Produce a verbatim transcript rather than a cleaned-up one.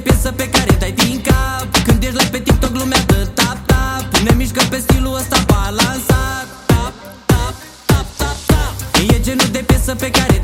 piesă pe care dai din cap. Când ești la pe TikTok lumea dă tap, tap. Ne mișcă pe stilul ăsta balansat. Tap, tap, tap, tap, tap. E genul de piesă pe care